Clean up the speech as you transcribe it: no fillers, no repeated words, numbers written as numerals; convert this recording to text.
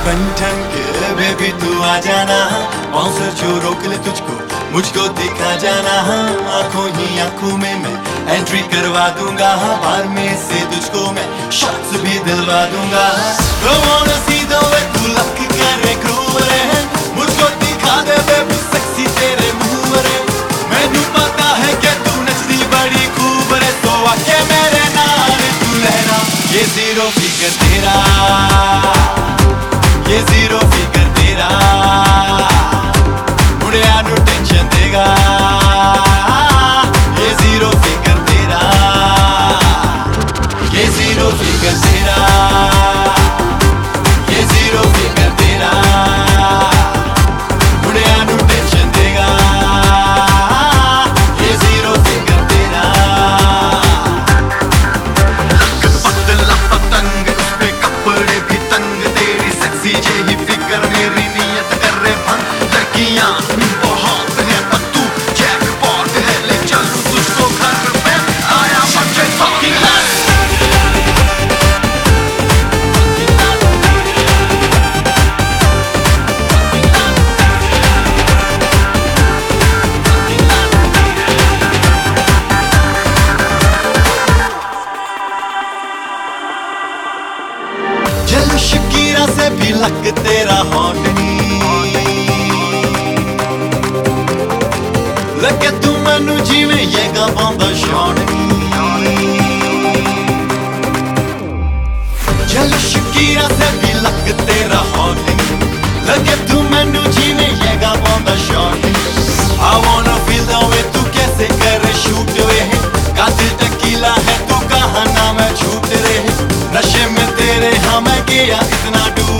बन ठन के बेबी तू आ जाना, बाउंसर जो रोक ले तुझको मुझको दिखा जाना। आंखों ही आंखों में मैं एंट्री करवा दूंगा, बार में से तुझको मैं शॉट्स भी दिलवा दूंगा। Come on see the way तू लक करे groove रे, मुझको दिखा दे बेबी सेक्सी तेरे मूव रे। मैनू पता है कि तू नचदी बड़ी खूब रे, तो आके मेरे नाल तू लहरा। ये जीरो फिगर तेरा, ये जीरो फिगर तेरा, मुड़िया नू टेंशन देगा। ये जीरो फिगर तेरा, ये जीरो फिगर तेरा, ये जीरो फिगर तेरा, मुड़िया नू टेंशन देगा। ये जीरो फिगर तेरा, पतला पतंग उस पे कपड़े भी तंग, तेरी सेक्सी जेही फिगर मेरी नियत कर रे भंग। लड़कियां बहुत है पर तू जैकपॉट है, ले चलूं तुझको घर पे, आया मुझे fucking lust। चल शकीरा से भी लक तेरा हॉट लगे तू मैनू जिवें ये गावांदा शॉट। चल शकीरा से भी लक तेरा हॉट लगे तू मैनू जिवें ये गावांदा shot. I wanna feel the way तू कैसे करे शूट वे, कातिल टकीला है तू कहाँ ना मैं छूट रहे। नशे में तेरे हाँ मैं गया इतना डूब